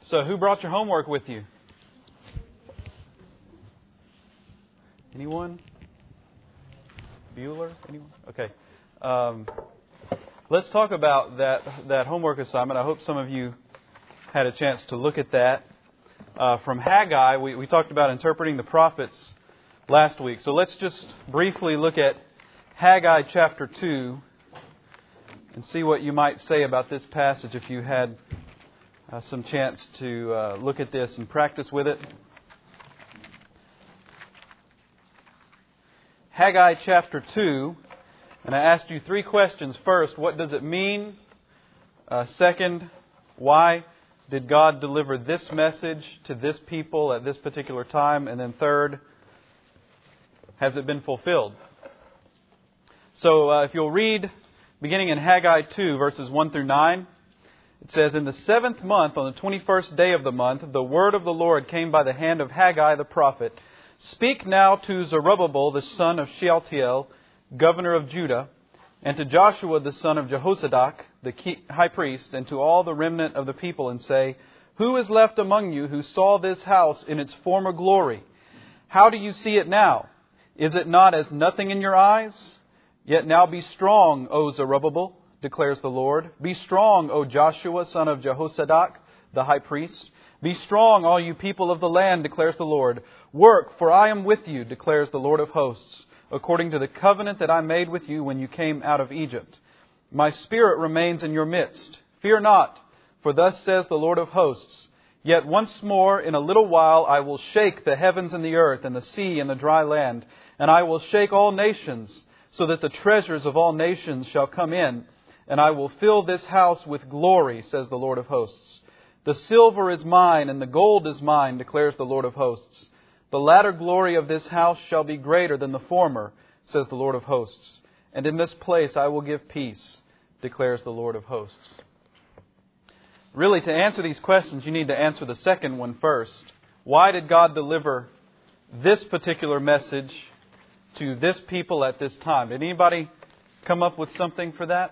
So who brought your homework with you? Anyone? Bueller? Anyone? Okay. Let's talk about that homework assignment. I hope some of you had a chance to look at that. From Haggai, we talked about interpreting the prophets last week. So let's just briefly look at Haggai chapter 2 and see what you might say about this passage if you had some chance to look at this and practice with it. Haggai chapter 2, and I asked you 3 questions. First, what does it mean? Second, why did God deliver this message to this people at this particular time? And then third, has it been fulfilled? So if you'll read, beginning in Haggai 2, verses 1 through 9, it says, "In the 7th month, on the 21st day of the month, the word of the Lord came by the hand of Haggai the prophet. Speak now to Zerubbabel, the son of Shealtiel, governor of Judah, and to Joshua, the son of Jehozadak, the high priest, and to all the remnant of the people, and say, Who is left among you who saw this house in its former glory? How do you see it now? Is it not as nothing in your eyes? Yet now be strong, O Zerubbabel, declares the Lord. Be strong, O Joshua, son of Jehozadak, the high priest. Be strong, all you people of the land, declares the Lord. Work, for I am with you, declares the Lord of hosts, according to the covenant that I made with you when you came out of Egypt. My spirit remains in your midst. Fear not, for thus says the Lord of hosts, Yet once more, in a little while, I will shake the heavens and the earth and the sea and the dry land, and I will shake all nations, so that the treasures of all nations shall come in, and I will fill this house with glory, says the Lord of hosts. The silver is mine, and the gold is mine, declares the Lord of hosts. The latter glory of this house shall be greater than the former, says the Lord of hosts. And in this place I will give peace, declares the Lord of hosts." Really, to answer these questions, you need to answer the second one first. Why did God deliver this particular message to this people at this time? Did anybody come up with something for that?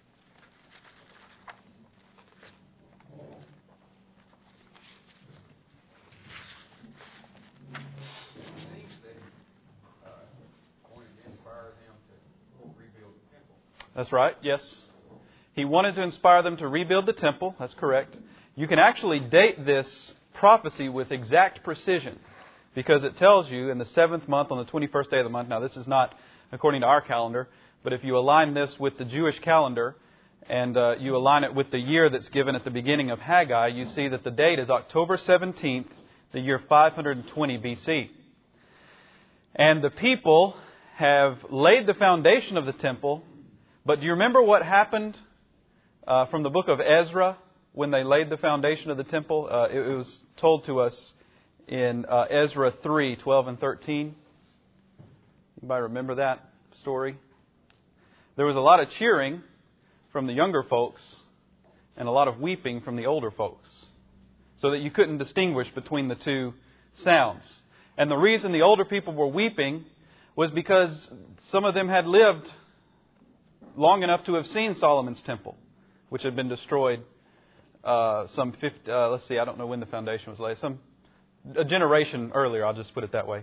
That's right, yes. He wanted to inspire them to rebuild the temple. That's correct. You can actually date this prophecy with exact precision because it tells you in the 7th month on the 21st day of the month. Now, this is not according to our calendar, but if you align this with the Jewish calendar and you align it with the year that's given at the beginning of Haggai, you see that the date is October 17th, the year 520 BC. And the people have laid the foundation of the temple. But do you remember what happened from the book of Ezra when they laid the foundation of the temple? It was told to us in Ezra 3, 12 and 13. Anybody remember that story? There was a lot of cheering from the younger folks and a lot of weeping from the older folks, so that you couldn't distinguish between the two sounds. And the reason the older people were weeping was because some of them had lived long enough to have seen Solomon's temple, which had been destroyed some 50, I don't know when the foundation was laid, a generation earlier, I'll just put it that way.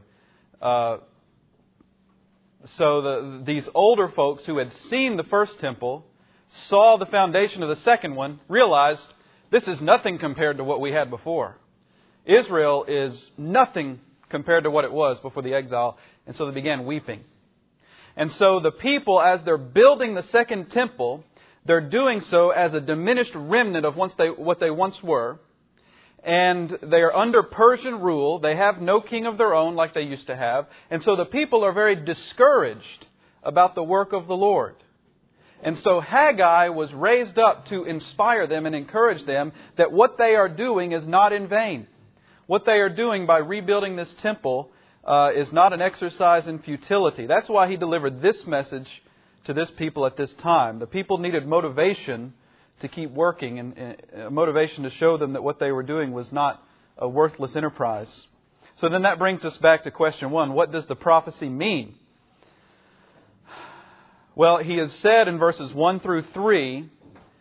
So these older folks who had seen the first temple, saw the foundation of the second one, realized this is nothing compared to what we had before. Israel is nothing compared to what it was before the exile, and so they began weeping. And so the people, as they're building the second temple, they're doing so as a diminished remnant of what they once were. And they are under Persian rule. They have no king of their own like they used to have. And so the people are very discouraged about the work of the Lord. And so Haggai was raised up to inspire them and encourage them that what they are doing is not in vain. What they are doing by rebuilding this temple is not an exercise in futility. That's why he delivered this message to this people at this time. The people needed motivation to keep working and motivation to show them that what they were doing was not a worthless enterprise. So then that brings us back to question 1. What does the prophecy mean? Well, he has said in verses 1 through 3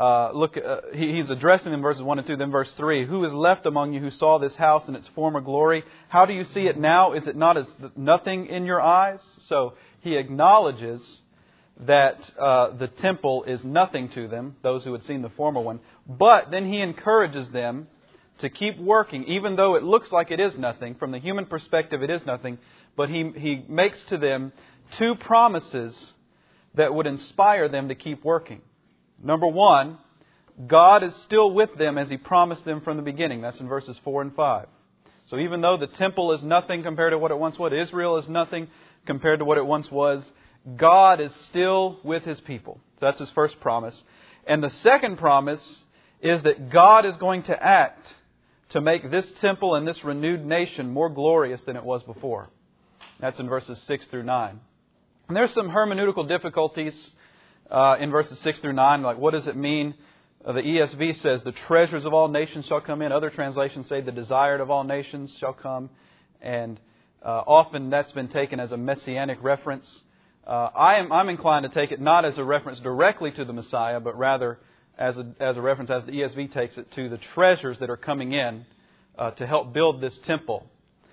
he's addressing them verses 1 and 2, then verse 3. Who is left among you who saw this house in its former glory? How do you see it now? Is it not as nothing in your eyes? So he acknowledges that the temple is nothing to them, those who had seen the former one. But then he encourages them to keep working, even though it looks like it is nothing. From the human perspective, it is nothing. But he makes to them two promises that would inspire them to keep working. Number one, God is still with them as He promised them from the beginning. That's in verses 4 and 5. So even though the temple is nothing compared to what it once was, Israel is nothing compared to what it once was, God is still with His people. So that's His first promise. And the second promise is that God is going to act to make this temple and this renewed nation more glorious than it was before. That's in verses 6 through 9. And there's some hermeneutical difficulties in verses 6 through 9. Like, what does it mean? The ESV says, the treasures of all nations shall come in. Other translations say, the desired of all nations shall come. And often that's been taken as a messianic reference. I'm inclined to take it not as a reference directly to the Messiah, but rather as a reference, as the ESV takes it, to the treasures that are coming in to help build this temple.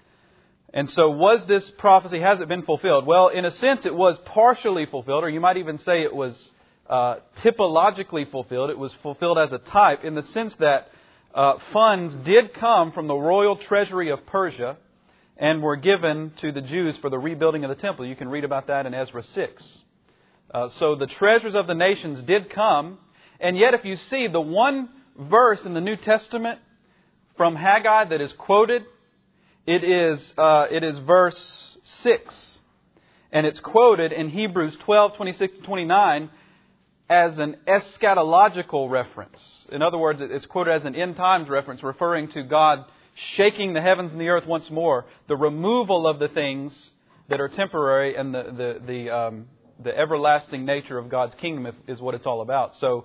And so was this prophecy, has it been fulfilled? Well, in a sense, it was partially fulfilled, or you might even say it was typologically fulfilled. It was fulfilled as a type in the sense that funds did come from the royal treasury of Persia and were given to the Jews for the rebuilding of the temple. You can read about that in Ezra 6. So the treasures of the nations did come. And yet if you see the one verse in the New Testament from Haggai that is quoted, it is verse 6. And it's quoted in Hebrews 12, 26 to 29 as an eschatological reference. In other words, it's quoted as an end times reference, referring to God shaking the heavens and the earth once more, the removal of the things that are temporary, and the everlasting nature of God's kingdom is what it's all about. So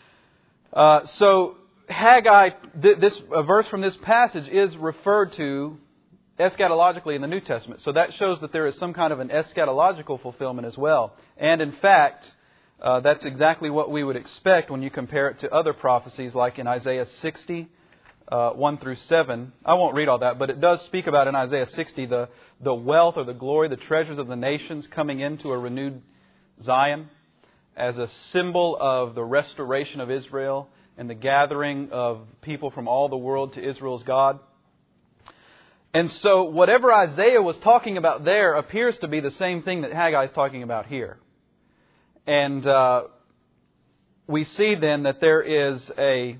Haggai, a verse from this passage is referred to eschatologically in the New Testament. So that shows that there is some kind of an eschatological fulfillment as well. And in fact, that's exactly what we would expect when you compare it to other prophecies like in Isaiah 60, 1 through 7. I won't read all that, but it does speak about in Isaiah 60 the wealth or the glory, the treasures of the nations coming into a renewed Zion as a symbol of the restoration of Israel and the gathering of people from all the world to Israel's God. And so whatever Isaiah was talking about there appears to be the same thing that Haggai is talking about here. And we see then that there is a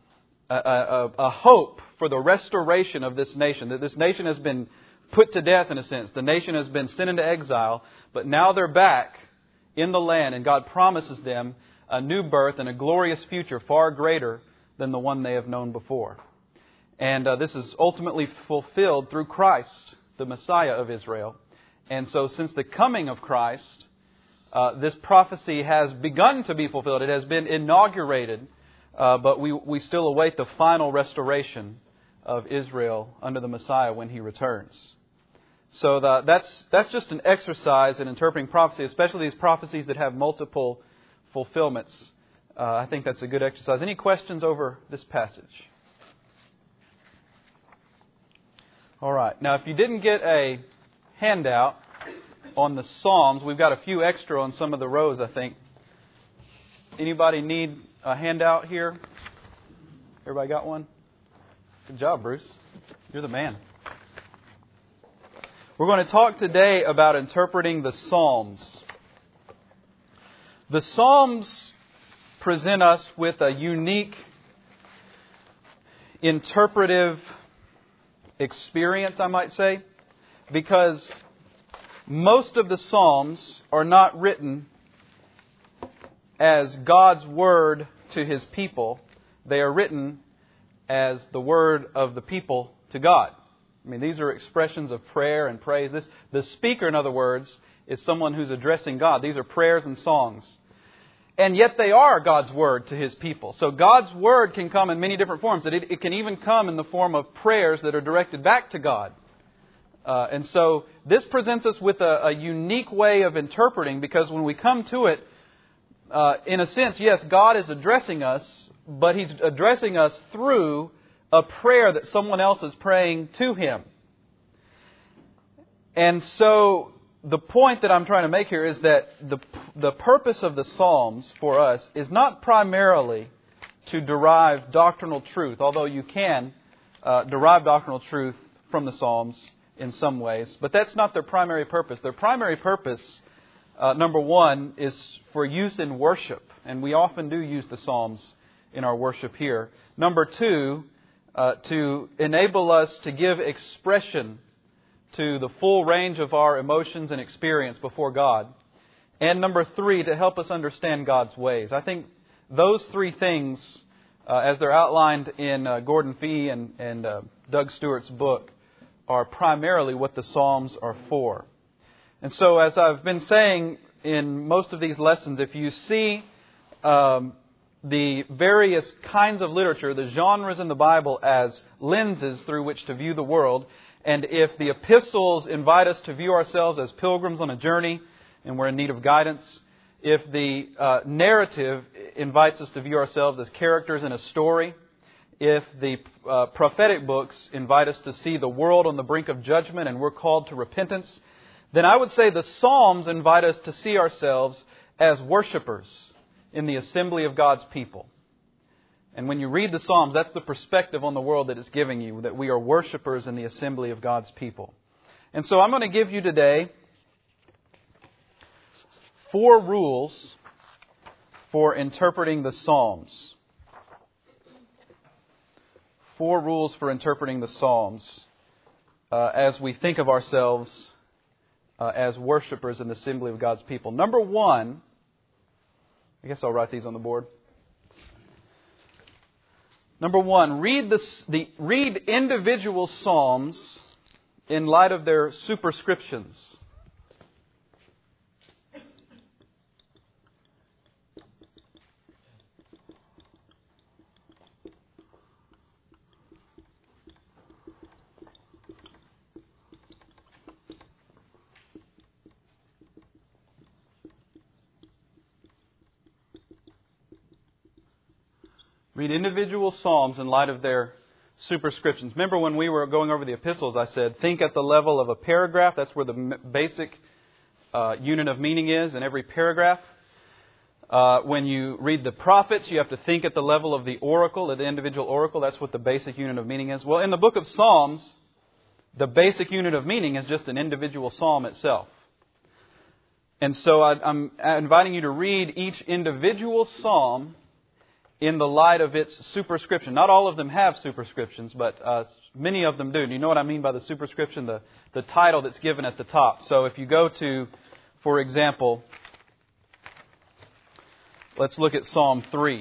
hope for the restoration of this nation. That this nation has been put to death in a sense. The nation has been sent into exile, but now they're back in the land, and God promises them a new birth and a glorious future far greater than the one they have known before. And this is ultimately fulfilled through Christ, the Messiah of Israel. And so since the coming of Christ, this prophecy has begun to be fulfilled. It has been inaugurated, but we still await the final restoration of Israel under the Messiah when He returns. So that's just an exercise in interpreting prophecy, especially these prophecies that have multiple fulfillments. I think that's a good exercise. Any questions over this passage? All right. Now, if you didn't get a handout on the Psalms, we've got a few extra on some of the rows, I think. Anybody need a handout here? Everybody got one? Good job, Bruce. You're the man. We're going to talk today about interpreting the Psalms. The Psalms present us with a unique interpretive experience, I might say, because most of the Psalms are not written as God's word to His people. They are written as the word of the people to God. I mean, these are expressions of prayer and praise. The speaker, in other words, is someone who's addressing God. These are prayers and songs. And yet they are God's word to His people. So God's word can come in many different forms. It can even come in the form of prayers that are directed back to God. And so this presents us with a unique way of interpreting, because when we come to it, in a sense, yes, God is addressing us, but He's addressing us through a prayer that someone else is praying to Him. And so the point that I'm trying to make here is that the purpose of the Psalms for us is not primarily to derive doctrinal truth, although you can derive doctrinal truth from the Psalms in some ways, but that's not their primary purpose. Their primary purpose, number one, is for use in worship, and we often do use the Psalms in our worship here. Number two, to enable us to give expression to the full range of our emotions and experience before God. And number three, to help us understand God's ways. I think those three things, as they're outlined in Gordon Fee and Doug Stewart's book, are primarily what the Psalms are for. And so, as I've been saying in most of these lessons, if you see the various kinds of literature, the genres in the Bible as lenses through which to view the world, and if the epistles invite us to view ourselves as pilgrims on a journey and we're in need of guidance, if the narrative invites us to view ourselves as characters in a story, if the prophetic books invite us to see the world on the brink of judgment and we're called to repentance, then I would say the Psalms invite us to see ourselves as worshipers in the assembly of God's people. And when you read the Psalms, that's the perspective on the world that it's giving you, that we are worshipers in the assembly of God's people. And so I'm going to give you today 4 rules for interpreting the Psalms. 4 rules for interpreting the Psalms as we think of ourselves as worshipers in the assembly of God's people. Number 1, I guess I'll write these on the board. Number 1, read individual psalms in light of their superscriptions. Read individual psalms in light of their superscriptions. Remember when we were going over the epistles, I said, think at the level of a paragraph. That's where the basic unit of meaning is in every paragraph. When you read the prophets, you have to think at the level of the oracle, of the individual oracle. That's what the basic unit of meaning is. Well, in the book of Psalms, the basic unit of meaning is just an individual psalm itself. And so I'm inviting you to read each individual psalm in the light of its superscription. Not all of them have superscriptions, but many of them do. Do you know what I mean by the superscription? The title that's given at the top. So if you go to, for example, let's look at Psalm 3.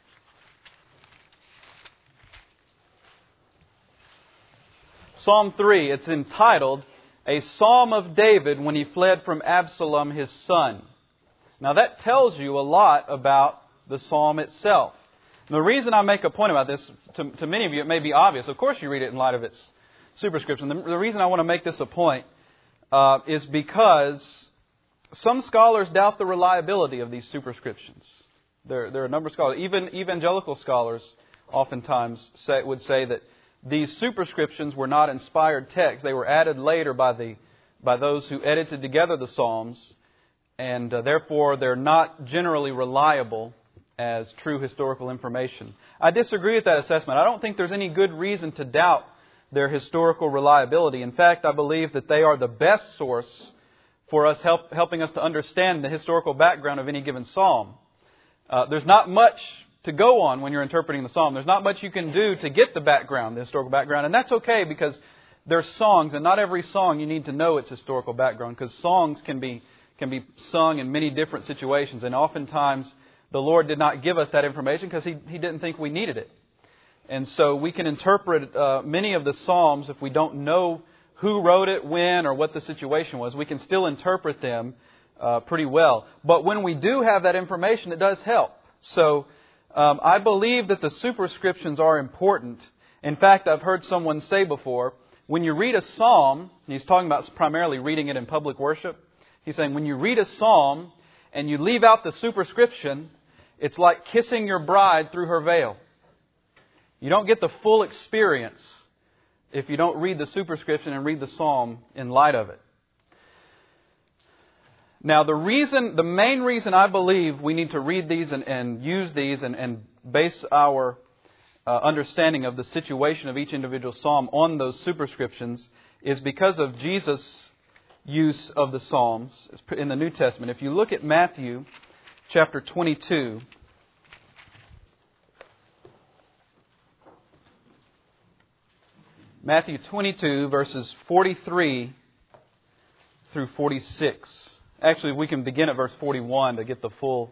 Psalm 3, it's entitled, A Psalm of David when he fled from Absalom his son. Now that tells you a lot about the psalm itself. And the reason I make a point about this, to many of you it may be obvious. Of course you read it in light of its superscription. The reason I want to make this a point is because some scholars doubt the reliability of these superscriptions. There are a number of scholars, even evangelical scholars oftentimes would say that these superscriptions were not inspired texts. They were added later by those who edited together the Psalms, and therefore they're not generally reliable as true historical information. I disagree with that assessment. I don't think there's any good reason to doubt their historical reliability. In fact, I believe that they are the best source for us helping us to understand the historical background of any given psalm. There's not much to go on when you're interpreting the psalm. There's not much you can do to get the background, the historical background. And that's okay because they're songs, and not every song you need to know its historical background, because songs can be sung in many different situations, and oftentimes the Lord did not give us that information because He didn't think we needed it. And so we can interpret many of the Psalms if we don't know who wrote it, when, or what the situation was. We can still interpret them pretty well. But when we do have that information, it does help. So I believe that the superscriptions are important. In fact, I've heard someone say before, when you read a psalm, and he's talking about primarily reading it in public worship, he's saying when you read a psalm and you leave out the superscription, it's like kissing your bride through her veil. You don't get the full experience if you don't read the superscription and read the psalm in light of it. Now, the main reason I believe we need to read these and use these and base our understanding of the situation of each individual psalm on those superscriptions is because of Jesus' use of the psalms in the New Testament. If you look at Matthew chapter 22, Matthew 22, verses 43 through 46. Actually, we can begin at verse 41 to get the full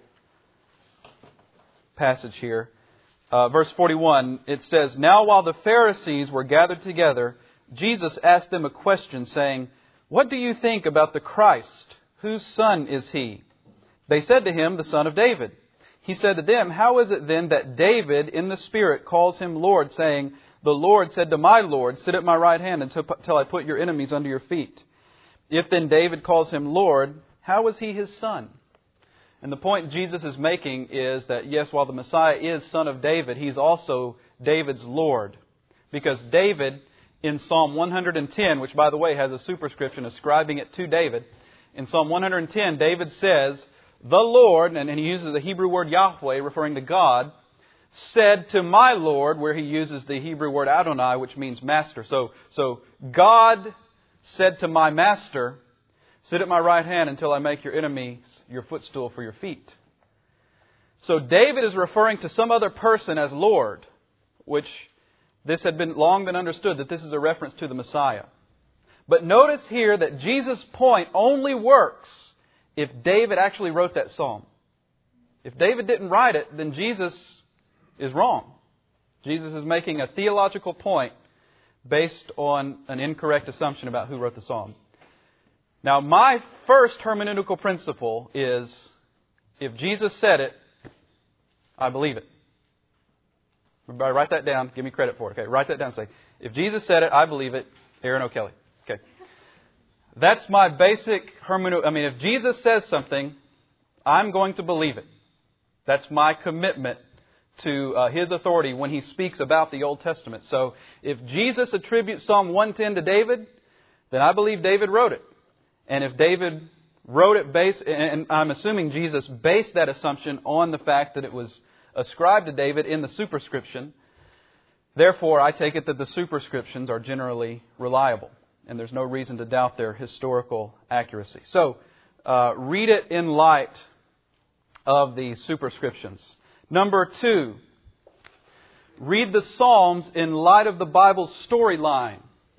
passage here. Verse 41, it says, "Now while the Pharisees were gathered together, Jesus asked them a question, saying, 'What do you think about the Christ? Whose son is he?' They said to him, 'The son of David.' He said to them, 'How is it then that David in the Spirit calls him Lord, saying, the Lord said to my Lord, sit at my right hand until I put your enemies under your feet? If then David calls him Lord, how is he his son?'" And the point Jesus is making is that, yes, while the Messiah is son of David, he's also David's Lord. Because David, in Psalm 110, which by the way has a superscription ascribing it to David, in Psalm 110, David says, "The Lord," and he uses the Hebrew word Yahweh, referring to God, "said to my Lord," where he uses the Hebrew word Adonai, which means master. So God said to my master, "Sit at my right hand until I make your enemies your footstool for your feet." So David is referring to some other person as Lord, which this had long been understood that this is a reference to the Messiah. But notice here that Jesus' point only works if David actually wrote that psalm. If David didn't write it, then Jesus is wrong. Jesus is making a theological point based on an incorrect assumption about who wrote the psalm. Now, my first hermeneutical principle is, if Jesus said it, I believe it. Everybody write that down. Give me credit for it. Okay, write that down and say, if Jesus said it, I believe it. Aaron O'Kelly. Okay. That's my basic hermeneutic. I mean, if Jesus says something, I'm going to believe it. That's my commitment to His authority when He speaks about the Old Testament. So, if Jesus attributes Psalm 110 to David, then I believe David wrote it. And if David wrote it and I'm assuming Jesus based that assumption on the fact that it was ascribed to David in the superscription, therefore I take it that the superscriptions are generally reliable. And there's no reason to doubt their historical accuracy. So, read it in light of the superscriptions. Number 2, read the Psalms in light of the Bible's storyline.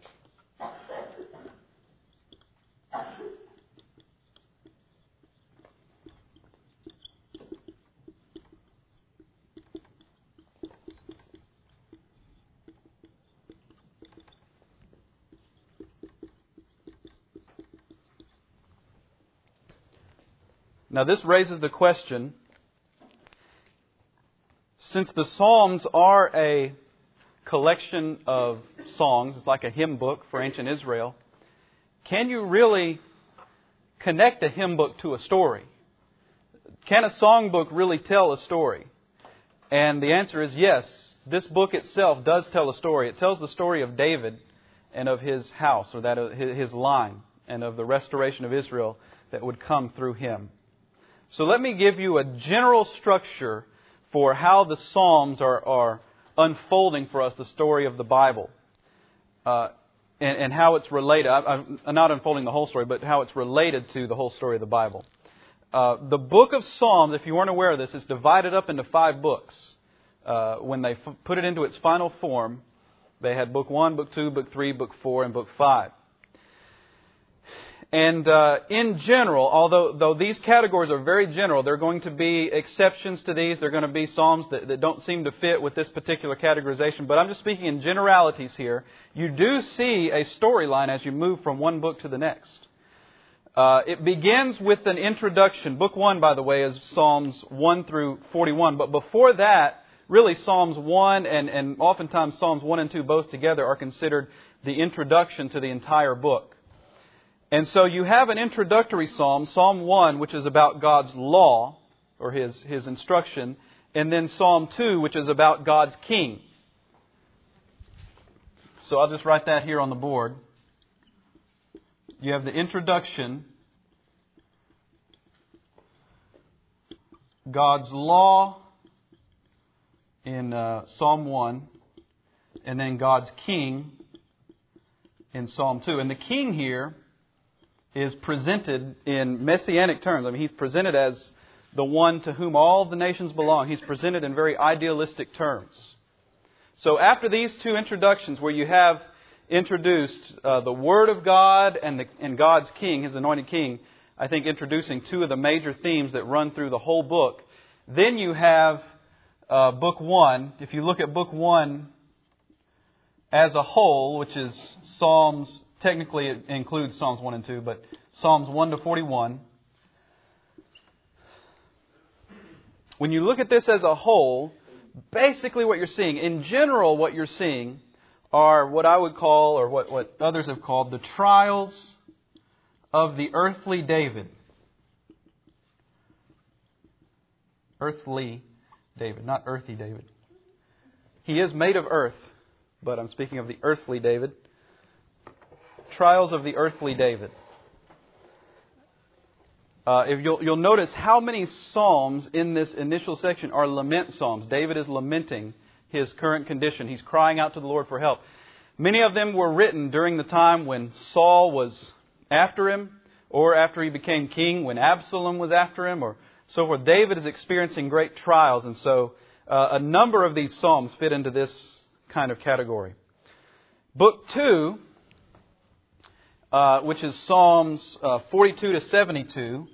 Now this raises the question, since the Psalms are a collection of songs, it's like a hymn book for ancient Israel, can you really connect a hymn book to a story? Can a songbook really tell a story? And the answer is yes. This book itself does tell a story. It tells the story of David and of his house, or that of his line, and of the restoration of Israel that would come through him. So let me give you a general structure for how the Psalms are unfolding for us, the story of the Bible, and how it's related. I'm not unfolding the whole story, but how it's related to the whole story of the Bible. The book of Psalms, if you weren't aware of this, is divided up into 5 books. When they put it into its final form, they had Book 1, Book 2, Book 3, Book 4, and Book 5. And in general, although these categories are very general, there are going to be exceptions to these. There are going to be psalms that don't seem to fit with this particular categorization. But I'm just speaking in generalities here. You do see a storyline as you move from one book to the next. It begins with an introduction. Book 1, by the way, is Psalms 1 through 41. But before that, really Psalms 1 and oftentimes Psalms 1 and 2 both together are considered the introduction to the entire book. And so you have an introductory psalm, Psalm 1, which is about God's law, or His instruction, and then Psalm 2, which is about God's king. So I'll just write that here on the board. You have the introduction, God's law in Psalm 1, and then God's king in Psalm 2. And the king here is presented in messianic terms. I mean, He's presented as the one to whom all the nations belong. He's presented in very idealistic terms. So after these two introductions, where you have introduced the Word of God and God's King, His anointed King, I think introducing two of the major themes that run through the whole book, then you have Book 1. If you look at Book 1 as a whole, which is Psalms, technically it includes Psalms 1 and 2, but Psalms 1 to 41. When you look at this as a whole, basically what you're seeing, in general what you're seeing are what I would call, or what others have called, the trials of the earthly David. Earthly David, not earthy David. He is made of earth, but I'm speaking of the earthly David. Trials of the earthly David. If you'll notice how many psalms in this initial section are lament psalms. David is lamenting his current condition. He's crying out to the Lord for help. Many of them were written during the time when Saul was after him, or after he became king, when Absalom was after him, or so forth. David is experiencing great trials, and so a number of these psalms fit into this kind of category. Book 2, which is Psalms 42 to 72,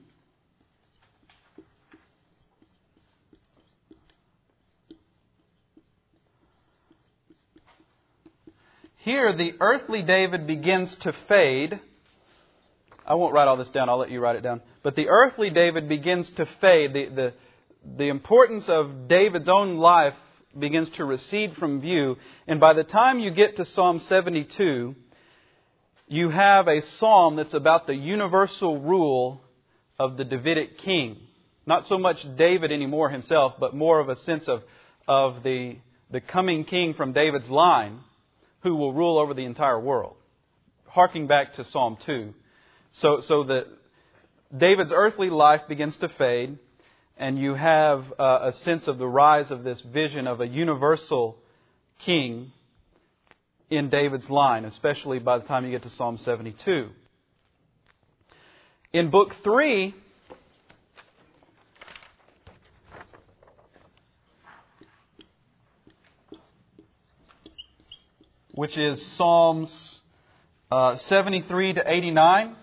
here, the earthly David begins to fade. I won't write all this down. I'll let you write it down. But the earthly David begins to fade. The importance of David's own life begins to recede from view. And by the time you get to Psalm 72, you have a psalm that's about the universal rule of the Davidic king. Not so much David anymore himself, but more of a sense of the coming king from David's line, who will rule over the entire world. Harking back to Psalm 2. So that David's earthly life begins to fade, and you have a sense of the rise of this vision of a universal king in David's line, especially by the time you get to Psalm 72. In Book 3, which is Psalms 73 to 89,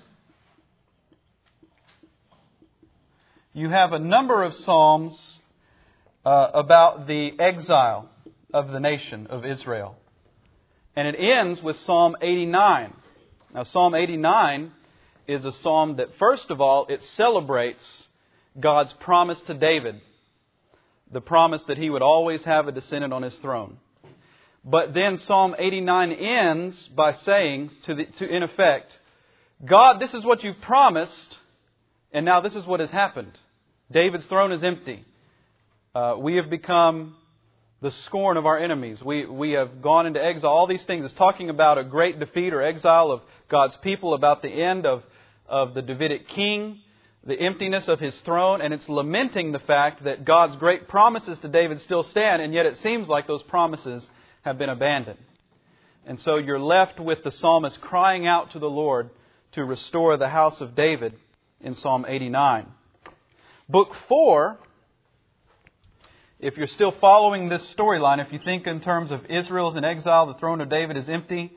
you have a number of psalms about the exile of the nation of Israel. And it ends with Psalm 89. Now, Psalm 89 is a psalm that, first of all, it celebrates God's promise to David, the promise that he would always have a descendant on his throne. But then Psalm 89 ends by saying, in effect, God, this is what you've promised, and now this is what has happened. David's throne is empty. We have become the scorn of our enemies. We have gone into exile. All these things. It's talking about a great defeat or exile of God's people, about the end of the Davidic king, the emptiness of his throne, and it's lamenting the fact that God's great promises to David still stand, and yet it seems like those promises have been abandoned. And so you're left with the psalmist crying out to the Lord to restore the house of David in Psalm 89. Book 4, if you're still following this storyline, if you think in terms of Israel's in exile, the throne of David is empty,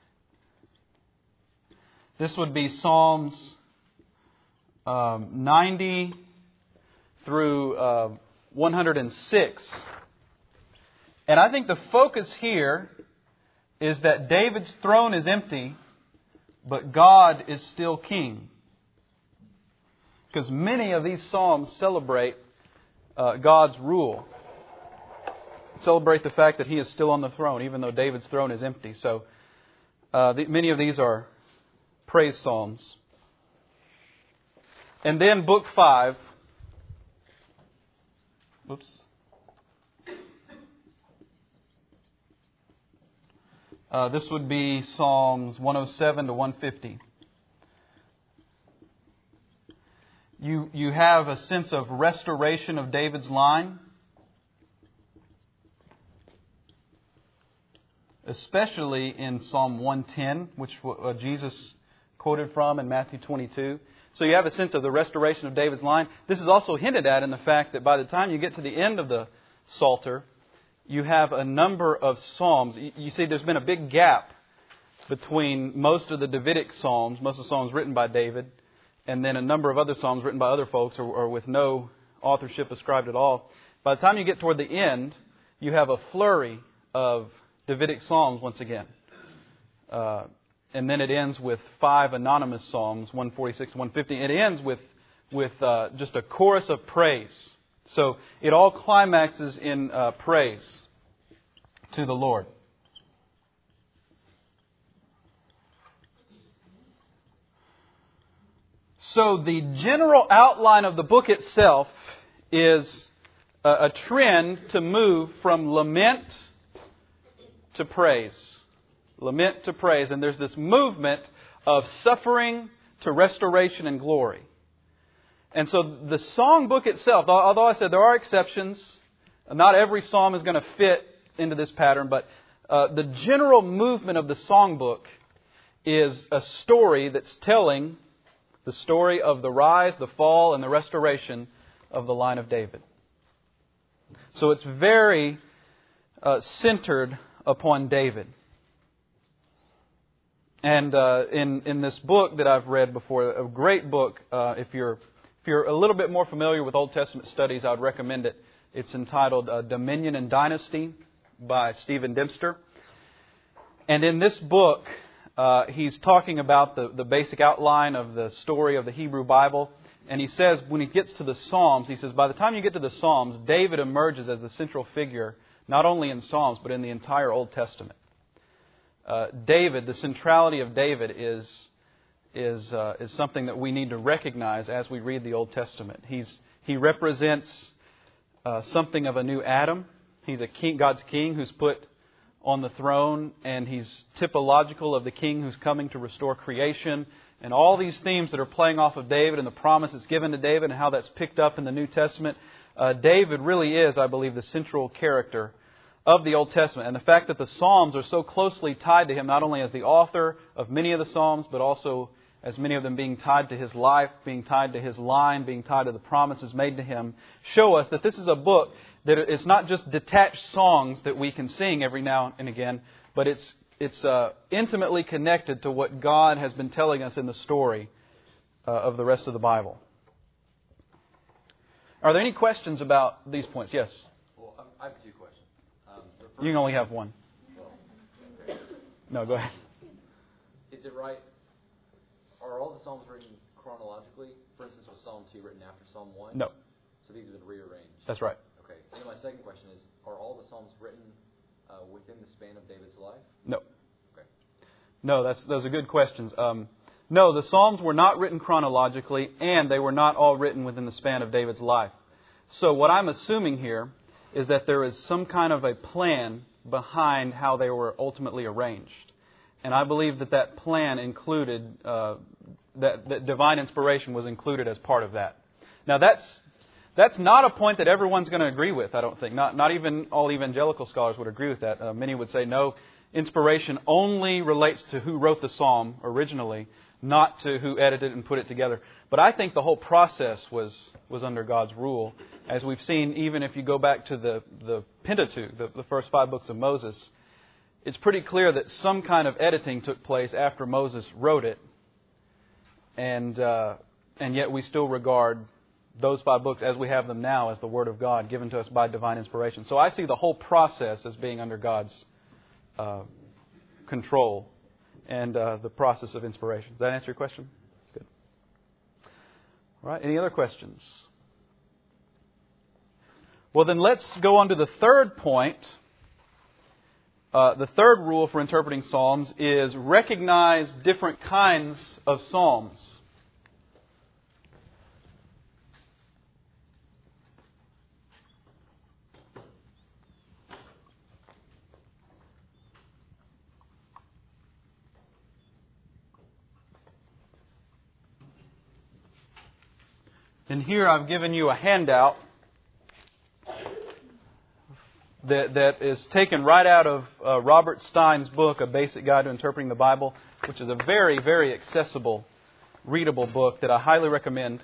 this would be Psalms 90 through 106. And I think the focus here is that David's throne is empty, but God is still king. Because many of these psalms celebrate God's rule. Celebrate the fact that He is still on the throne, even though David's throne is empty. So many of these are praise psalms. And then Book 5. Oops. This would be Psalms 107 to 150. You have a sense of restoration of David's line, especially in Psalm 110, which Jesus quoted from in Matthew 22. So you have a sense of the restoration of David's line. This is also hinted at in the fact that by the time you get to the end of the Psalter, you have a number of psalms. You see, there's been a big gap between most of the Davidic psalms, most of the psalms written by David, and then a number of other psalms written by other folks or with no authorship ascribed at all. By the time you get toward the end, you have a flurry of Davidic psalms once again. And then it ends with 5 anonymous psalms, 146 to 150. It ends with just a chorus of praise. So it all climaxes in praise to the Lord. So the general outline of the book itself is a trend to move from lament to praise. Lament to praise. And there's this movement of suffering to restoration and glory. And so the songbook itself, although I said there are exceptions, not every psalm is going to fit into this pattern, but the general movement of the songbook is a story that's telling the story of the rise, the fall, and the restoration of the line of David. So it's very centered upon David. And in this book that I've read before, a great book, if you're a little bit more familiar with Old Testament studies, I would recommend it. It's entitled Dominion and Dynasty by Stephen Dempster. And in this book, he's talking about the basic outline of the story of the Hebrew Bible. And he says, when he gets to the Psalms, he says, by the time you get to the Psalms, David emerges as the central figure, not only in Psalms, but in the entire Old Testament. David, the centrality of David is something that we need to recognize as we read the Old Testament. He represents something of a new Adam. He's a king, God's king who's put on the throne, and he's typological of the king who's coming to restore creation. And all these themes that are playing off of David and the promise that's given to David and how that's picked up in the New Testament. David really is, I believe, the central character of the Old Testament. And the fact that the Psalms are so closely tied to him, not only as the author of many of the Psalms, but also as many of them being tied to his life, being tied to his line, being tied to the promises made to him, show us that this is a book that it's not just detached songs that we can sing every now and again, but it's intimately connected to what God has been telling us in the story of the rest of the Bible. Are there any questions about these points? Yes? Well, I have 2 questions. You can only have one. Okay. No, go ahead. Is it right? Are all the Psalms written chronologically? For instance, was Psalm 2 written after Psalm 1? No. So these have been rearranged? That's right. Okay. And then my second question is, are all the Psalms written within the span of David's life? No. Okay. No, those are good questions. No, the Psalms were not written chronologically, and they were not all written within the span of David's life. So what I'm assuming here is that there is some kind of a plan behind how they were ultimately arranged. And I believe that plan included, that divine inspiration was included as part of that. Now that's not a point that everyone's going to agree with, I don't think. Not even all evangelical scholars would agree with that. Many would say, no, inspiration only relates to who wrote the psalm originally, not to who edited and put it together. But I think the whole process was under God's rule. As we've seen, even if you go back to the Pentateuch, the first 5 books of Moses, it's pretty clear that some kind of editing took place after Moses wrote it. And yet we still regard those 5 books as we have them now as the Word of God given to us by divine inspiration. So I see the whole process as being under God's control and the process of inspiration. Does that answer your question? Good. All right. Any other questions? Well, then let's go on to the third point. The third rule for interpreting Psalms is recognize different kinds of Psalms. And here I've given you a handout that is taken right out of Robert Stein's book, A Basic Guide to Interpreting the Bible, which is a very, very accessible, readable book that I highly recommend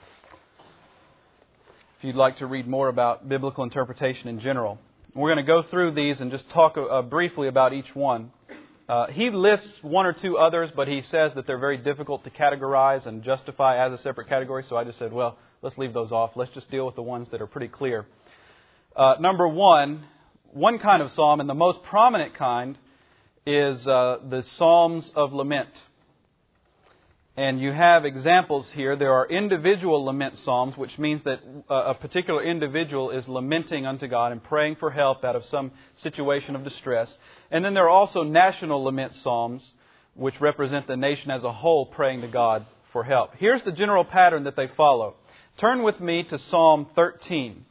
if you'd like to read more about biblical interpretation in general. We're going to go through these and just talk briefly about each one. He lists one or two others, but he says that they're very difficult to categorize and justify as a separate category, so I just said, well, let's leave those off. Let's just deal with the ones that are pretty clear. Number one kind of psalm, and the most prominent kind, is the Psalms of Lament. And you have examples here. There are individual lament psalms, which means that a particular individual is lamenting unto God and praying for help out of some situation of distress. And then there are also national lament psalms, which represent the nation as a whole praying to God for help. Here's the general pattern that they follow. Turn with me to Psalm 13.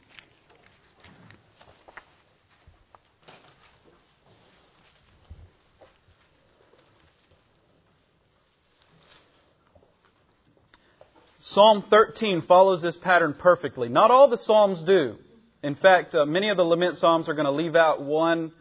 Psalm 13 follows this pattern perfectly. Not all the Psalms do. In fact, many of the lament Psalms are going to leave out one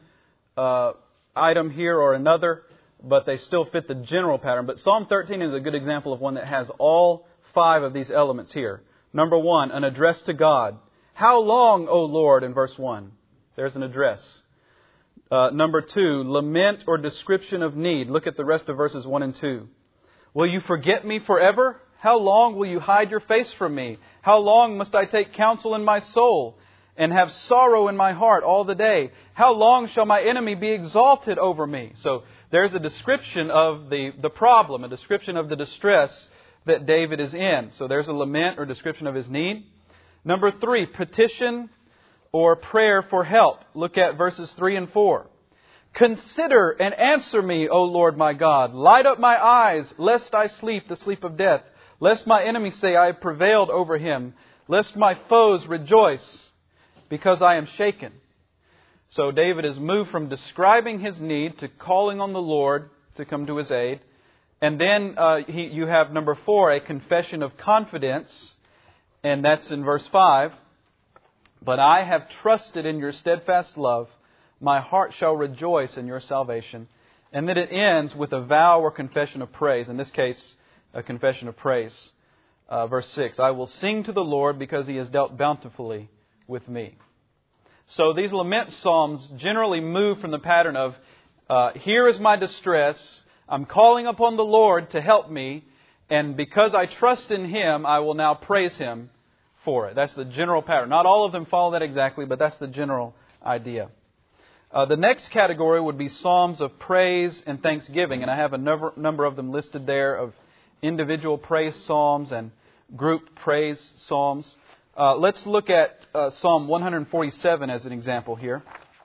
item here or another, but they still fit the general pattern. But Psalm 13 is a good example of one that has all 5 of these elements here. Number 1, an address to God. How long, O Lord, in verse 1. There's an address. Number 2, lament or description of need. Look at the rest of verses 1 and 2. Will you forget me forever? How long will you hide your face from me? How long must I take counsel in my soul and have sorrow in my heart all the day? How long shall my enemy be exalted over me? So there's a description of the problem, a description of the distress that David is in. So there's a lament or description of his need. Number 3, petition or prayer for help. Look at verses 3 and 4. Consider and answer me, O Lord my God. Light up my eyes, lest I sleep the sleep of death. Lest my enemies say, I have prevailed over him. Lest my foes rejoice, because I am shaken. So David is moved from describing his need to calling on the Lord to come to his aid. And then you have number 4, a confession of confidence. And that's in verse 5. But I have trusted in your steadfast love. My heart shall rejoice in your salvation. And then it ends with a vow or confession of praise. In this case, a confession of praise. Verse 6, I will sing to the Lord because He has dealt bountifully with me. So these lament psalms generally move from the pattern of, here is my distress, I'm calling upon the Lord to help me, and because I trust in Him, I will now praise Him for it. That's the general pattern. Not all of them follow that exactly, but that's the general idea. The next category would be psalms of praise and thanksgiving, and I have a number of them listed there of individual praise psalms and group praise psalms. Let's look at Psalm 147 as an example here.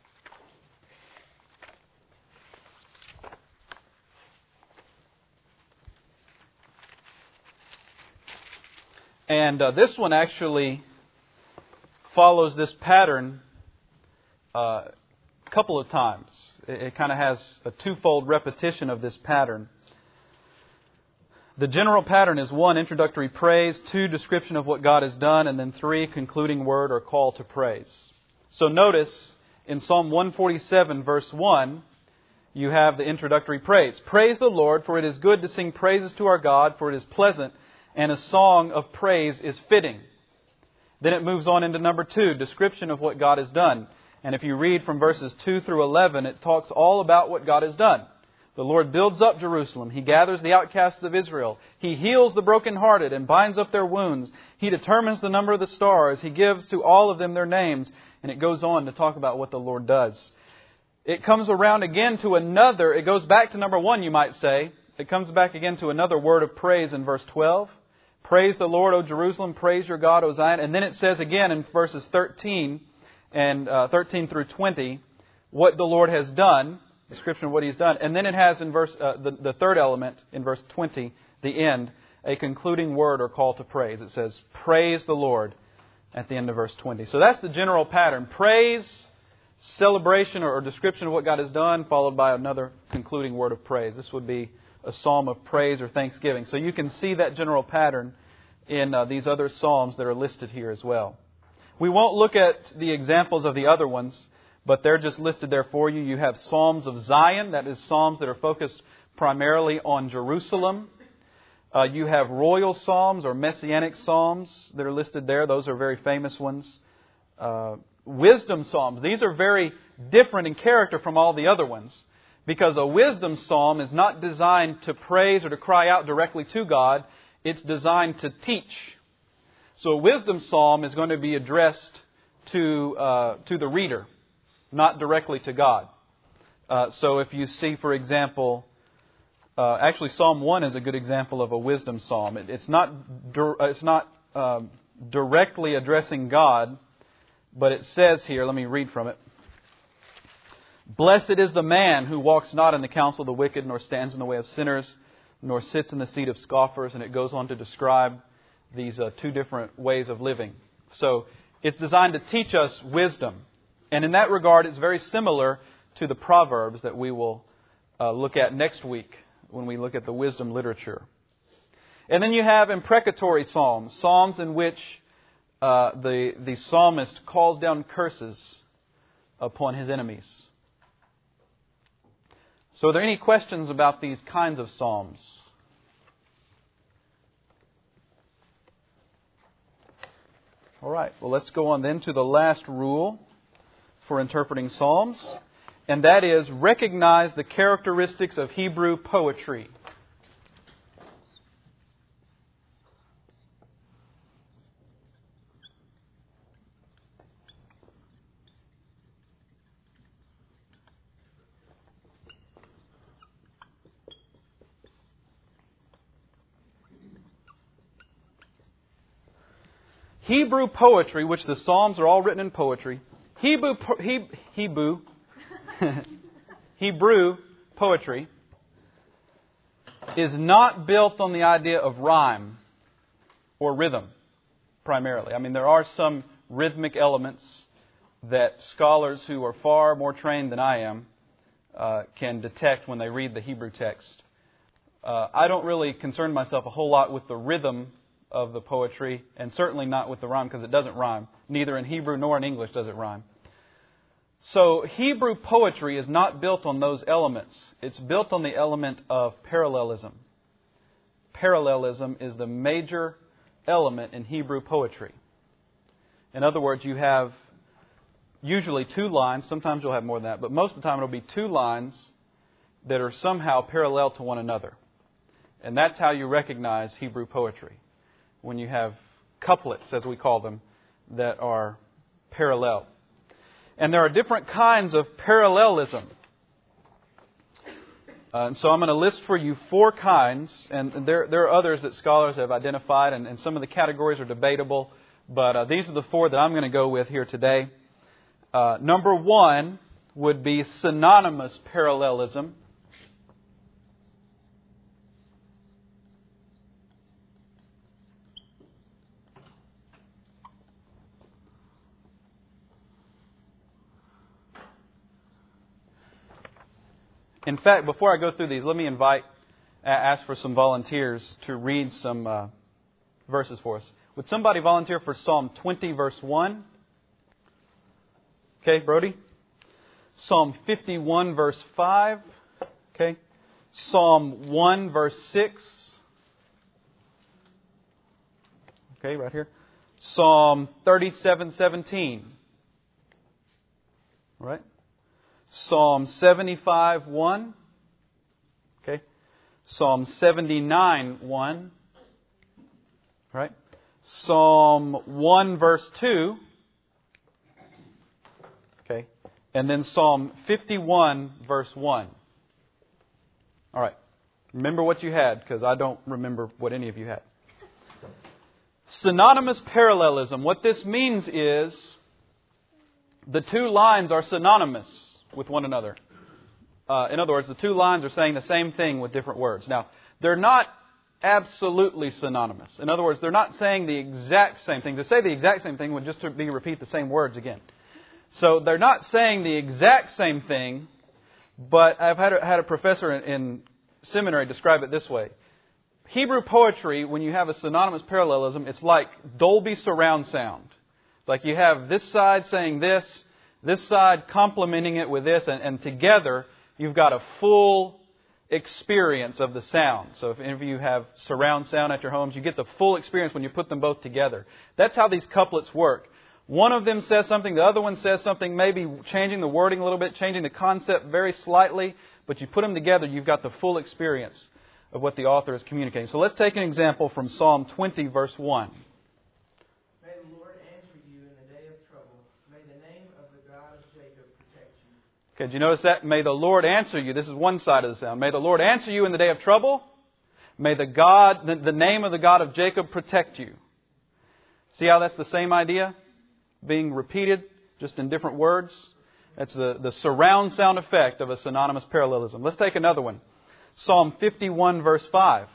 And this one actually follows this pattern a couple of times. It kind of has a twofold repetition of this pattern. The general pattern is 1, introductory praise, 2, description of what God has done, and then 3, concluding word or call to praise. So notice in Psalm 147, verse 1, you have the introductory praise. Praise the Lord, for it is good to sing praises to our God, for it is pleasant, and a song of praise is fitting. Then it moves on into number 2, description of what God has done. And if you read from verses 2 through 11, it talks all about what God has done. The Lord builds up Jerusalem. He gathers the outcasts of Israel. He heals the brokenhearted and binds up their wounds. He determines the number of the stars. He gives to all of them their names. And it goes on to talk about what the Lord does. It comes around again to another. It goes back to number 1, you might say. It comes back again to another word of praise in verse 12. Praise the Lord, O Jerusalem. Praise your God, O Zion. And then it says again in verses 13 and 13 through 20 what the Lord has done. Description of what He's done. And then it has in verse the third element in verse 20, the end, a concluding word or call to praise. It says, praise the Lord at the end of verse 20. So that's the general pattern. Praise, celebration or description of what God has done, followed by another concluding word of praise. This would be a psalm of praise or thanksgiving. So you can see that general pattern in these other psalms that are listed here as well. We won't look at the examples of the other ones, but they're just listed there for you. You have Psalms of Zion, that is psalms that are focused primarily on Jerusalem. You have royal psalms or messianic psalms that are listed there. Those are very famous ones. Wisdom psalms. These are very different in character from all the other ones, because a wisdom psalm is not designed to praise or to cry out directly to God. It's designed to teach. So a wisdom psalm is going to be addressed to the reader, not directly to God. So if you see, for example, actually Psalm 1 is a good example of a wisdom psalm. It's not directly addressing God, but it says here, let me read from it. Blessed is the man who walks not in the counsel of the wicked, nor stands in the way of sinners, nor sits in the seat of scoffers. And it goes on to describe these two different ways of living. So it's designed to teach us wisdom. And in that regard, it's very similar to the Proverbs that we will look at next week when we look at the wisdom literature. And then you have imprecatory psalms, psalms in which the psalmist calls down curses upon his enemies. So are there any questions about these kinds of psalms? All right, well, let's go on then to the last rule for interpreting psalms, and that is recognize the characteristics of Hebrew poetry. Hebrew poetry, which the Psalms are all written in poetry, Hebrew poetry is not built on the idea of rhyme or rhythm, primarily. I mean, there are some rhythmic elements that scholars who are far more trained than I am can detect when they read the Hebrew text. I don't really concern myself a whole lot with the rhythm of the poetry, and certainly not with the rhyme, because it doesn't rhyme. Neither in Hebrew nor in English does it rhyme. So Hebrew poetry is not built on those elements. It's built on the element of parallelism. Parallelism is the major element in Hebrew poetry. In other words, you have usually two lines. Sometimes you'll have more than that, but most of the time it'll be two lines that are somehow parallel to one another. And that's how you recognize Hebrew poetry, when you have couplets, as we call them, that are parallel. And there are different kinds of parallelism. And so I'm going to list for you 4 kinds, and there are others that scholars have identified, and some of the categories are debatable, but these are the 4 that I'm going to go with here today. Number 1 would be synonymous parallelism. In fact, before I go through these, let me ask for some volunteers to read some verses for us. Would somebody volunteer for Psalm 20, verse 1? Okay, Brody. Psalm 51, verse 5. Okay. Psalm 1, verse 6. Okay, right here. Psalm 37, 17. All right. Psalm 75, 1. Okay. Psalm 79, 1. Right. Psalm 1, verse 2. Okay. And then Psalm 51, verse 1. All right. Remember what you had, because I don't remember what any of you had. Synonymous parallelism. What this means is the two lines are synonymous with one another. In other words, the two lines are saying the same thing with different words. Now, they're not absolutely synonymous. In other words, they're not saying the exact same thing. To say the exact same thing would just be repeat the same words again. So they're not saying the exact same thing, but I've had a professor in seminary describe it this way. Hebrew poetry, when you have a synonymous parallelism, it's like Dolby surround sound. It's like you have this side saying this side complementing it with this, and together you've got a full experience of the sound. So if any of you have surround sound at your homes, you get the full experience when you put them both together. That's how these couplets work. One of them says something, the other one says something, maybe changing the wording a little bit, changing the concept very slightly, but you put them together, you've got the full experience of what the author is communicating. So let's take an example from Psalm 20, verse 1. May the Lord answer you in the day of trouble. May the name of the God of Jacob protect you. Okay, did you notice that? May the Lord answer you. This is one side of the sound. May the Lord answer you in the day of trouble. May the name of the God of Jacob protect you. See how that's the same idea being repeated, just in different words? That's the surround sound effect of a synonymous parallelism. Let's take another one. Psalm 51, verse 5.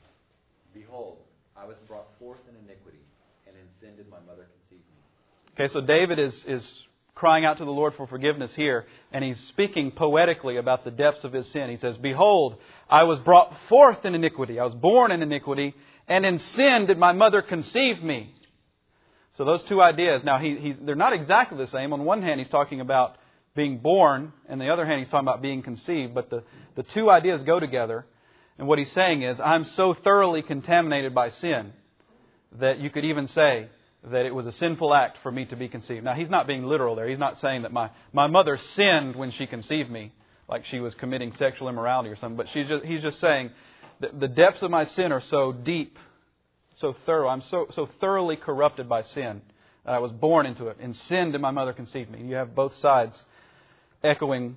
Behold, I was brought forth in iniquity, and in sin did my mother conceive me. Okay, so David is crying out to the Lord for forgiveness here, and he's speaking poetically about the depths of his sin. He says, Behold, I was brought forth in iniquity. I was born in iniquity, and in sin did my mother conceive me. So those two ideas, now they're not exactly the same. On one hand, he's talking about being born, and on the other hand, he's talking about being conceived. But the two ideas go together. And what he's saying is, I'm so thoroughly contaminated by sin that you could even say that it was a sinful act for me to be conceived. Now, he's not being literal there. He's not saying that my mother sinned when she conceived me, like she was committing sexual immorality or something. But he's just saying that the depths of my sin are so deep, so thorough. I'm so thoroughly corrupted by sin that I was born into it. In sin did my mother conceive me. You have both sides echoing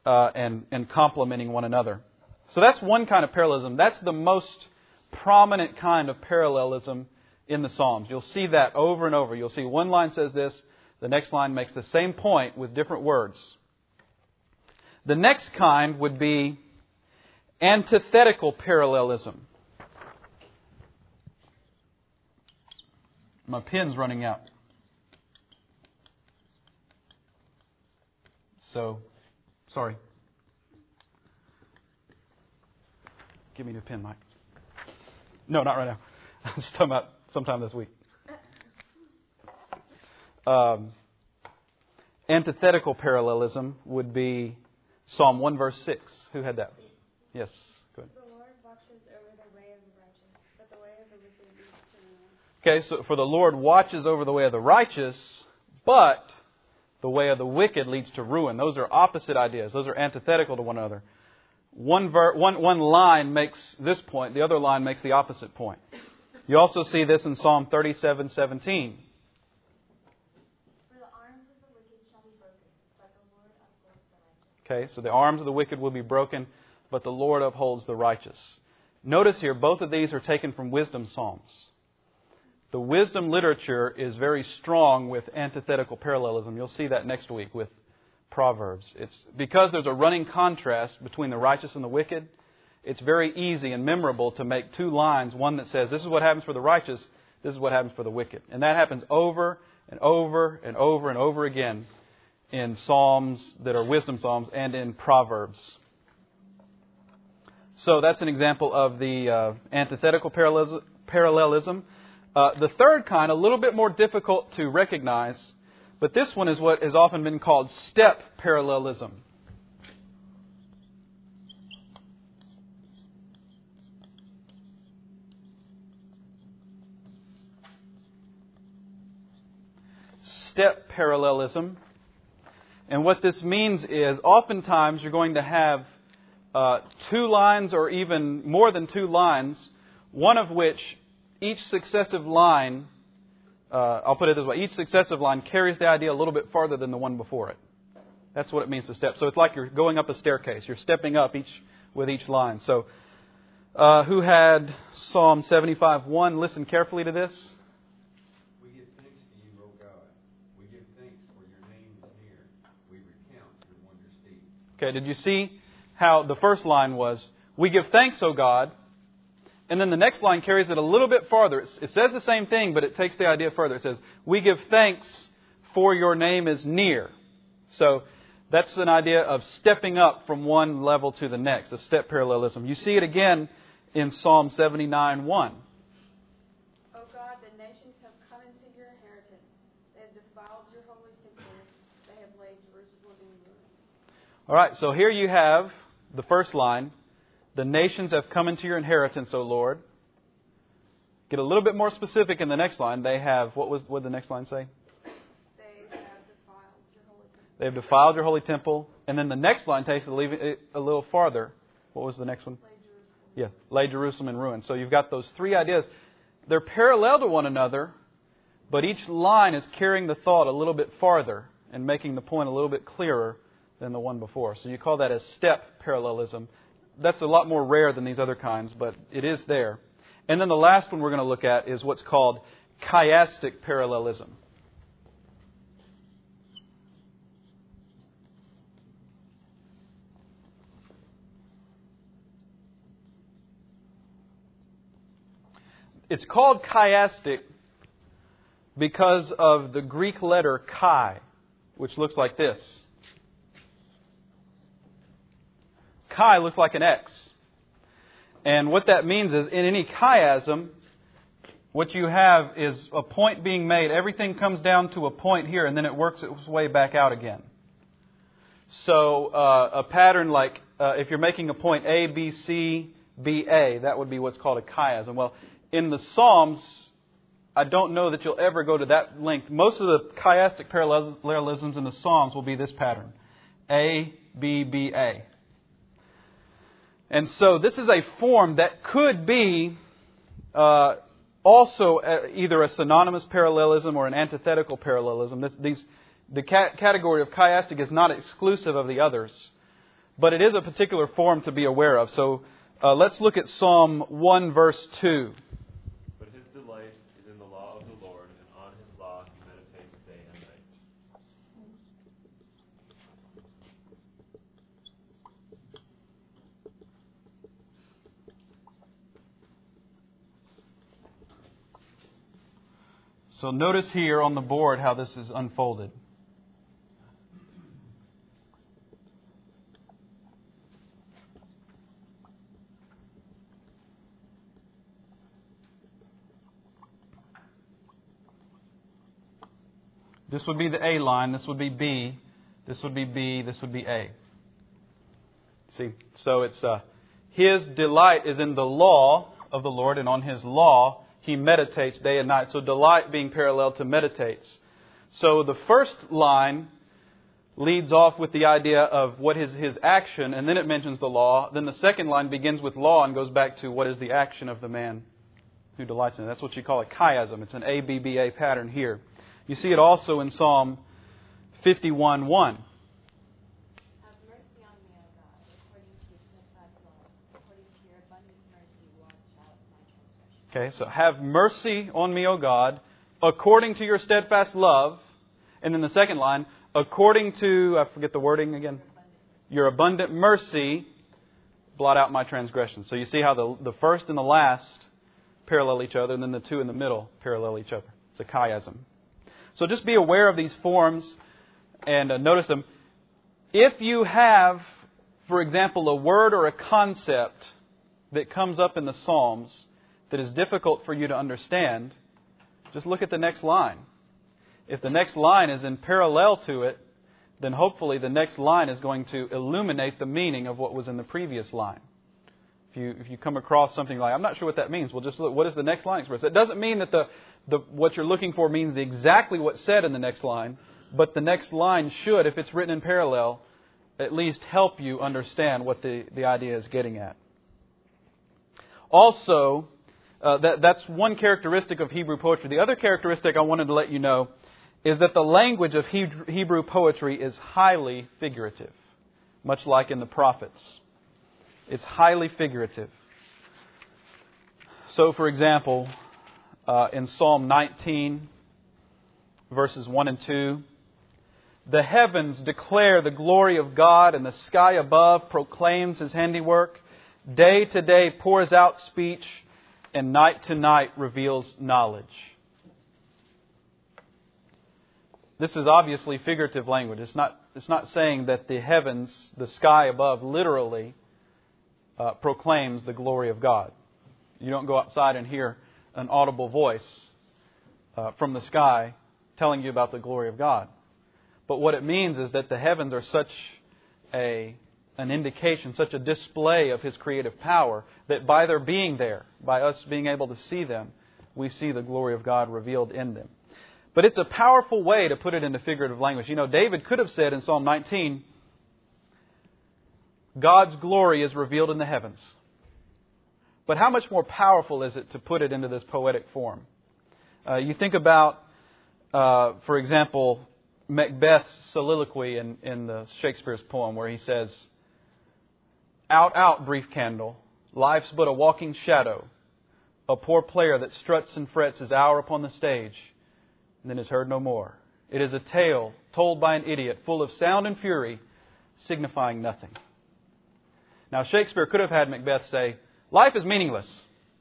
and complementing one another. So that's one kind of parallelism. That's the most prominent kind of parallelism in the Psalms. You'll see that over and over. You'll see one line says this, the next line makes the same point with different words. The next kind would be antithetical parallelism. My pen's running out. So, sorry. Give me a new pen, Mike. No, not right now. I'm just talking about sometime this week. Antithetical parallelism would be Psalm 1 verse 6. Who had that? Yes, go ahead. The Lord watches over the way of the righteous, but the way of the wicked leads to ruin. Okay, so for the Lord watches over the way of the righteous, but the way of the wicked leads to ruin. Those are opposite ideas. Those are antithetical to one another. One line makes this point, the other line makes the opposite point. You also see this in Psalm 37:17. For the arms of the wicked shall be broken, but the Lord upholds the righteous. Okay, so the arms of the wicked will be broken, but the Lord upholds the righteous. Notice here, both of these are taken from wisdom psalms. The wisdom literature is very strong with antithetical parallelism. You'll see that next week with Proverbs. It's because there's a running contrast between the righteous and the wicked. It's very easy and memorable to make two lines, one that says, this is what happens for the righteous, this is what happens for the wicked. And that happens over and over and over and over again in psalms that are wisdom psalms and in Proverbs. So that's an example of the antithetical parallelism. The third kind, a little bit more difficult to recognize, but this one is what has often been called step parallelism. Step parallelism. And what this means is oftentimes you're going to have two lines or even more than two lines, one of which each successive line, I'll put it this way, each successive line carries the idea a little bit farther than the one before it. That's what it means to step. So it's like you're going up a staircase. You're stepping up with each line. So who had Psalm 75:1? Listen carefully to this. We give thanks to you, O God. We give thanks for your name is near. We recount your wondrous deeds. Okay, did you see how the first line was, we give thanks, O God. And then the next line carries it a little bit farther. It says the same thing, but it takes the idea further. It says, we give thanks for your name is near. So that's an idea of stepping up from one level to the next, a step parallelism. You see it again in Psalm 79:1. O God, the nations have come into your inheritance. They have defiled your holy temple. They have laid Jerusalem in ruins. All right, so here you have the first line. The nations have come into your inheritance, O Lord. Get a little bit more specific in the next line. They have, what did the next line say? They have defiled your holy temple. They have defiled your holy temple. And then the next line takes it a little farther. What was the next one? Laid Jerusalem. Yeah, lay Jerusalem in ruins. So you've got those three ideas. They're parallel to one another, but each line is carrying the thought a little bit farther and making the point a little bit clearer than the one before. So you call that a step parallelism. That's a lot more rare than these other kinds, but it is there. And then the last one we're going to look at is what's called chiastic parallelism. It's called chiastic because of the Greek letter chi, which looks like this. Chi looks like an X. And what that means is in any chiasm, what you have is a point being made. Everything comes down to a point here, and then it works its way back out again. So a pattern like if you're making a point A, B, C, B, A, that would be what's called a chiasm. Well, in the Psalms, I don't know that you'll ever go to that length. Most of the chiastic parallelisms in the Psalms will be this pattern. A, B, B, A. And so this is a form that could be also either a synonymous parallelism or an antithetical parallelism. The category of chiastic is not exclusive of the others, but it is a particular form to be aware of. So let's look at Psalm 1 verse 2. But his delight is in the law of the Lord, and on his law he meditates day and night. So notice here on the board how this is unfolded. This would be the A line, this would be B, this would be B, this would be A. See, so it's his delight is in the law of the Lord, and on his law he meditates day and night. So delight being parallel to meditates. So the first line leads off with the idea of what is his action, and then it mentions the law. Then the second line begins with law and goes back to what is the action of the man who delights in it. That's what you call a chiasm. It's an ABBA pattern here. You see it also in Psalm 51:1. Have mercy on me, O God, according to your steadfast love. According to your abundant mercy, watch out my transgression. Okay, so have mercy on me, O God, according to your steadfast love. And then the second line, according to, I forget the wording again, your abundant mercy, blot out my transgressions. So you see how the first and the last parallel each other, and then the two in the middle parallel each other. It's a chiasm. So just be aware of these forms and notice them. If you have, for example, a word or a concept that comes up in the Psalms that is difficult for you to understand, just look at the next line. If the next line is in parallel to it, then hopefully the next line is going to illuminate the meaning of what was in the previous line. If you come across something like, I'm not sure what that means, well, just look, what does the next line express? It doesn't mean that what you're looking for means exactly what's said in the next line, but the next line should, if it's written in parallel, at least help you understand what the idea is getting at. Also, that's one characteristic of Hebrew poetry. The other characteristic I wanted to let you know is that the language of Hebrew poetry is highly figurative, much like in the prophets. It's highly figurative. So, for example, in Psalm 19, verses 1 and 2, the heavens declare the glory of God, and the sky above proclaims His handiwork. Day to day pours out speech, and night to night reveals knowledge. This is obviously figurative language. It's not saying that the heavens, the sky above, literally proclaims the glory of God. You don't go outside and hear an audible voice from the sky telling you about the glory of God. But what it means is that the heavens are such an indication, such a display of His creative power, that by their being there, by us being able to see them, we see the glory of God revealed in them. But it's a powerful way to put it into figurative language. You know, David could have said in Psalm 19, God's glory is revealed in the heavens. But how much more powerful is it to put it into this poetic form? You think about, for example, Macbeth's soliloquy in the Shakespeare's poem where he says, "Out, out, brief candle, life's but a walking shadow, a poor player that struts and frets his hour upon the stage, and then is heard no more. It is a tale told by an idiot, full of sound and fury, signifying nothing." Now Shakespeare could have had Macbeth say, "Life is meaningless."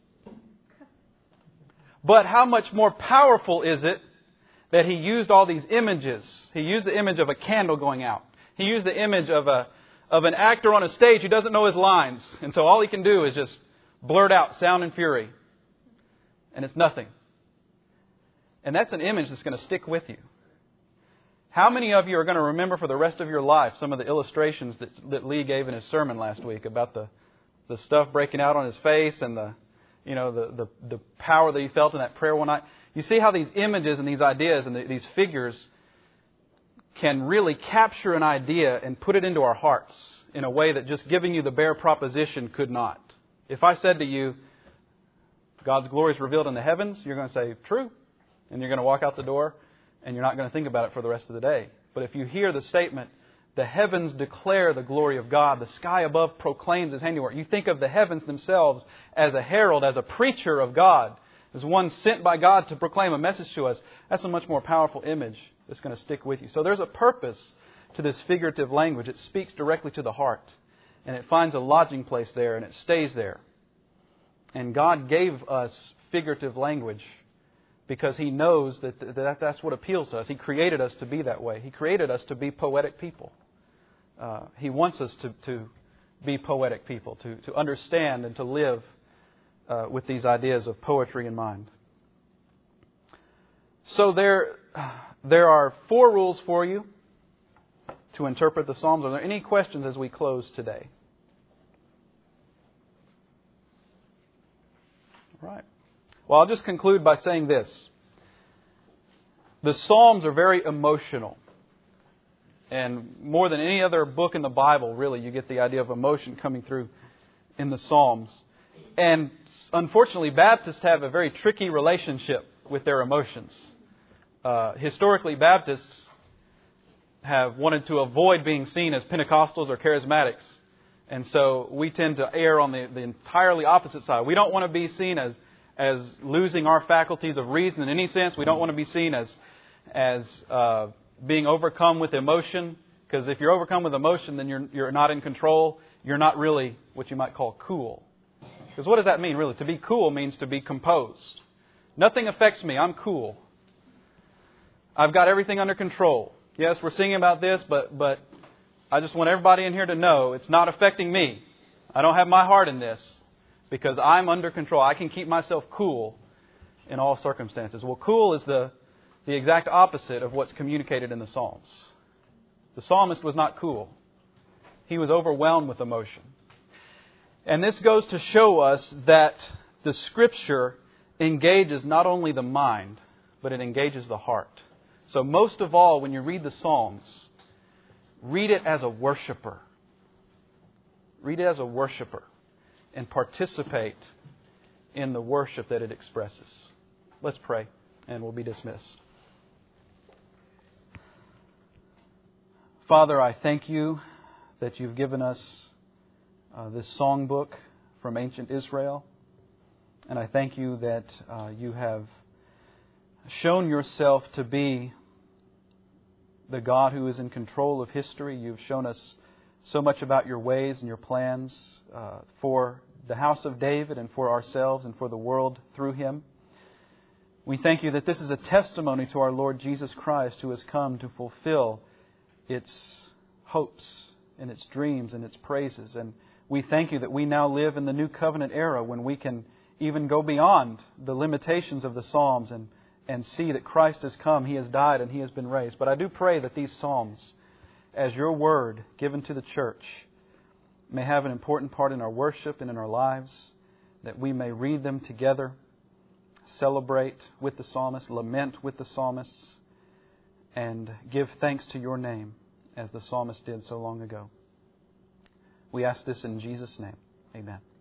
But how much more powerful is it that he used all these images? He used the image of a candle going out. He used the image of an actor on a stage who doesn't know his lines. And so all he can do is just blurt out sound and fury. And it's nothing. And that's an image that's going to stick with you. How many of you are going to remember for the rest of your life some of the illustrations that Lee gave in his sermon last week about the stuff breaking out on his face and the power that he felt in that prayer one night? You see how these images and these ideas and these figures can really capture an idea and put it into our hearts in a way that just giving you the bare proposition could not. If I said to you, God's glory is revealed in the heavens, you're going to say, true. And you're going to walk out the door and you're not going to think about it for the rest of the day. But if you hear the statement, the heavens declare the glory of God, the sky above proclaims His handiwork, you think of the heavens themselves as a herald, as a preacher of God, as one sent by God to proclaim a message to us. That's a much more powerful image that's going to stick with you. So there's a purpose to this figurative language. It speaks directly to the heart. And it finds a lodging place there and it stays there. And God gave us figurative language because He knows that's what appeals to us. He created us to be that way. He created us to be poetic people. He wants us to be poetic people, to understand and to live with these ideas of poetry in mind. So there are 4 rules for you to interpret the Psalms. Are there any questions as we close today? All right. Well, I'll just conclude by saying this. The Psalms are very emotional. And more than any other book in the Bible, really, you get the idea of emotion coming through in the Psalms. And unfortunately, Baptists have a very tricky relationship with their emotions. Historically, Baptists have wanted to avoid being seen as Pentecostals or charismatics. And so we tend to err on the entirely opposite side. We don't want to be seen as losing our faculties of reason in any sense. We don't want to be seen as being overcome with emotion. Because if you're overcome with emotion, then you're not in control. You're not really what you might call cool. Because what does that mean, really? To be cool means to be composed. Nothing affects me. I'm cool. I've got everything under control. Yes, we're singing about this, but I just want everybody in here to know it's not affecting me. I don't have my heart in this because I'm under control. I can keep myself cool in all circumstances. Well, cool is the exact opposite of what's communicated in the Psalms. The psalmist was not cool. He was overwhelmed with emotion. And this goes to show us that the Scripture engages not only the mind, but it engages the heart. So most of all, when you read the Psalms, read it as a worshiper. Read it as a worshiper and participate in the worship that it expresses. Let's pray and we'll be dismissed. Father, I thank You that You've given us this songbook from ancient Israel. And I thank You that You have shown Yourself to be the God who is in control of history. You've shown us so much about Your ways and Your plans for the house of David and for ourselves and for the world through Him. We thank You that this is a testimony to our Lord Jesus Christ, who has come to fulfill its hopes and its dreams and its praises. And we thank You that we now live in the new covenant era when we can even go beyond the limitations of the Psalms and see that Christ has come, He has died, and He has been raised. But I do pray that these Psalms, as Your Word given to the church, may have an important part in our worship and in our lives, that we may read them together, celebrate with the psalmist, lament with the psalmists, and give thanks to Your name as the psalmist did so long ago. We ask this in Jesus' name. Amen.